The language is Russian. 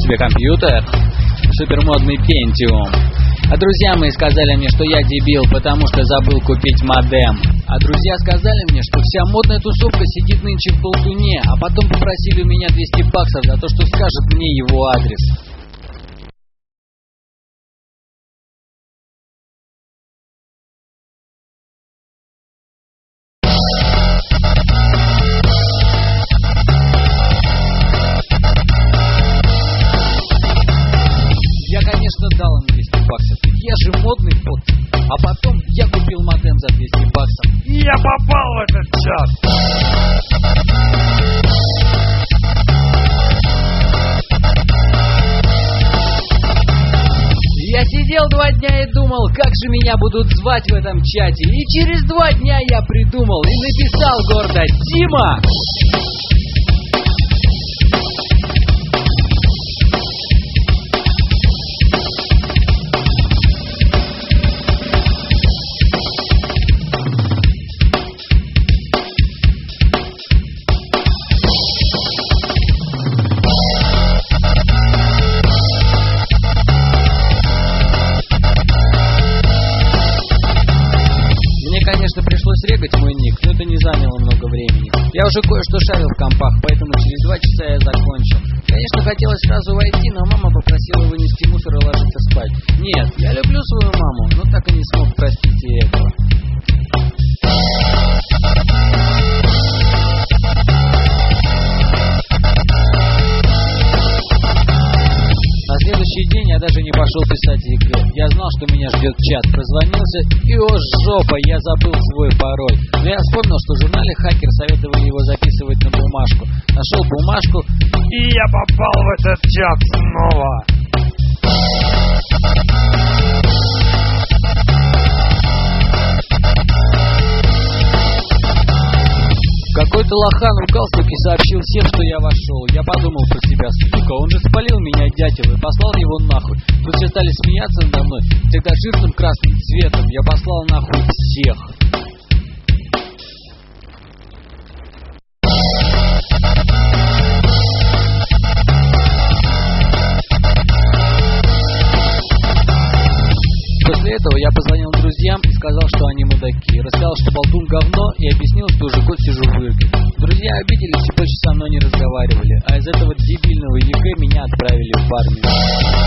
тебе компьютер? Супермодный Pentium. А друзья мои сказали мне, что я дебил, потому что забыл купить модем. А друзья сказали мне, что вся модная тусовка сидит нынче в болтуне, а потом попросили у меня $200 за то, что скажет мне его адрес. Я, конечно, дал им $200, ведь я же модный кот. А потом я купил модем за $200. И я попал в этот чат. Я сидел 2 дня и думал, как же меня будут звать в этом чате. И через 2 дня я придумал и написал гордо: Дима! Конечно, пришлось регать мой ник, но это не заняло много времени. Я уже кое-что шарил в компах, поэтому через 2 часа я закончил. Конечно, хотелось сразу войти, но мама попросила вынести мусор и ложиться спать. Нет, я люблю свою маму, но так и не смог простить ей этого. На следующий день я даже не пошел писать ЕГЭ. Я знал, что меня ждет чат. Прозвонился, и о жопа, я забыл свой пароль. Но я вспомнил, что в журнале «Хакер» советовали его записывать на бумажку. Нашел бумажку, и я попал в этот чат снова. Какой-то лохан в галстуке сообщил всем, что я вошел. Я подумал про себя: сука, он же спалил меня, дятел, и послал его нахуй. Тут все стали смеяться надо мной. Тогда жирным красным цветом я послал нахуй всех. После этого я позвонил друзьям и сказал, что они мудаки. Рассказал, что болтун говно, и объяснил, что уже год сижу в Ирке. Друзья обиделись и больше со мной не разговаривали, а из этого дебильного ЕГЭ меня отправили в армию.